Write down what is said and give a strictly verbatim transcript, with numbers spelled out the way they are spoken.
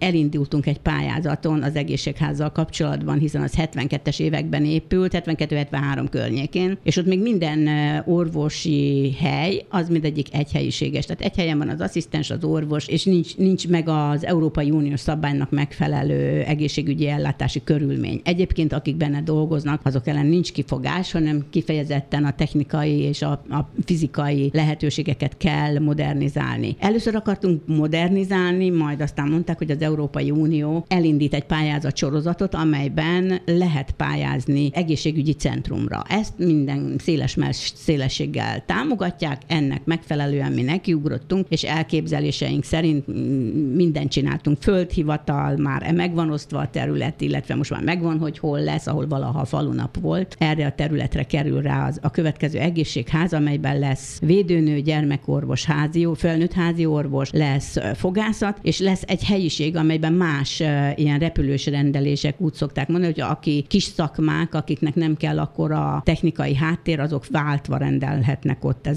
elindultunk egy pályázaton az egészségházzal kapcsolatban, hiszen az hetvenkettes években épült, hetvenkettő hetvenhárom környékén, és ott még minden orvosi hely, az mindegyik egyhelyiséges. Tehát egy helyen van az asszisztens, az orvos, és nincs, nincs meg az Európai Uniós szabálynak megfelelő egészségügyi ellátási körülmény. Egyébként, akik benne dolgoznak, azok ellen nincs kifogás, hanem kifejezetten a technikai és a, a fizikai lehetőségeket kell modernizálni. Először akartunk modernizálni, majd aztán mondták, hogy az Európai Unió elindít egy pályázat sorozatot, amelyben lehet pályázni egészségügyi centrumra. Ezt minden széles szélességgel támogatják, ennek megfelelően mi nekiugrottunk, és elképzeléseink szerint mindent csináltunk. Földhivatal, már megvan osztva a terület, illetve most már megvan, hogy hol lesz, ahol valaha falunap volt. Erre a területre kerül rá az, a következő egészségház, amelyben lesz védőnő, gyermekorvos, házi, felnőtt házi orvos, lesz fogászat, és lesz egy helyiség, amelyben más uh, ilyen repülős rendelések, úgy szokták mondani, hogy aki kis szakmák, akiknek nem kell akkora technikai háttér, azok váltva rendelhetnek ott